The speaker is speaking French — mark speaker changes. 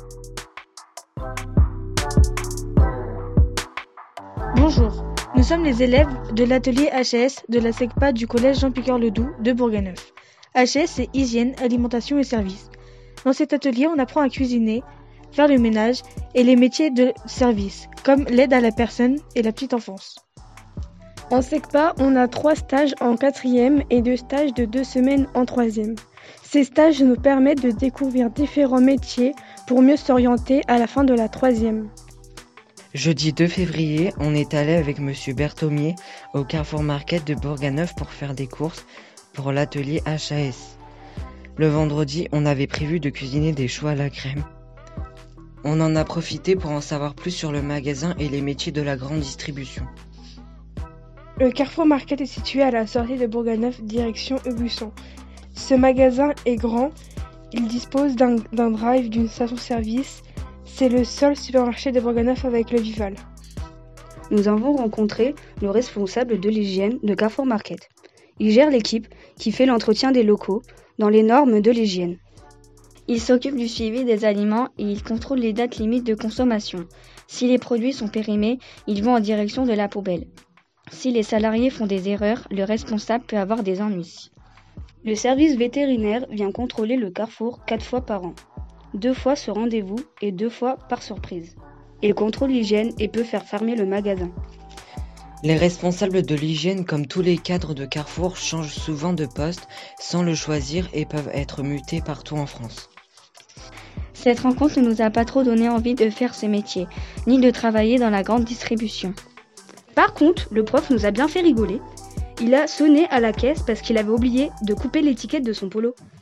Speaker 1: Bonjour, nous sommes les élèves de l'atelier HAS de la SECPA du collège Jean-Piqueur-Ledoux de Bourganeuf. HAS, c'est hygiène, alimentation et services. Dans cet atelier, on apprend à cuisiner, faire le ménage et les métiers de service, comme l'aide à la personne et la petite enfance.
Speaker 2: En SECPA, on a 3 stages en 4e et 2 stages de 2 semaines en 3e. Ces stages nous permettent de découvrir différents métiers pour mieux s'orienter à la fin de la 3e.
Speaker 3: Jeudi 2 février, on est allé avec Monsieur Berthomier au Carrefour Market de Bourganeuf pour faire des courses pour l'atelier HAS. Le vendredi, on avait prévu de cuisiner des choux à la crème. On en a profité pour en savoir plus sur le magasin et les métiers de la grande distribution.
Speaker 2: Le Carrefour Market est situé à la sortie de Bourganeuf, direction Aubusson. Ce magasin est grand, il dispose d'un drive, d'une station-service. C'est le seul supermarché de Bourganeuf avec le Vival.
Speaker 4: Nous avons rencontré le responsable de l'hygiène de Carrefour Market. Il gère l'équipe qui fait l'entretien des locaux dans les normes de l'hygiène.
Speaker 5: Il s'occupe du suivi des aliments et il contrôle les dates limites de consommation. Si les produits sont périmés, ils vont en direction de la poubelle. Si les salariés font des erreurs, le responsable peut avoir des ennuis.
Speaker 4: Le service vétérinaire vient contrôler le Carrefour 4 fois par an. 2 fois sur rendez-vous et 2 fois par surprise. Il contrôle l'hygiène et peut faire fermer le magasin.
Speaker 3: Les responsables de l'hygiène, comme tous les cadres de Carrefour, changent souvent de poste sans le choisir et peuvent être mutés partout en France.
Speaker 5: Cette rencontre ne nous a pas trop donné envie de faire ce métier, ni de travailler dans la grande distribution.
Speaker 4: Par contre, le prof nous a bien fait rigoler. Il a sonné à la caisse parce qu'il avait oublié de couper l'étiquette de son polo.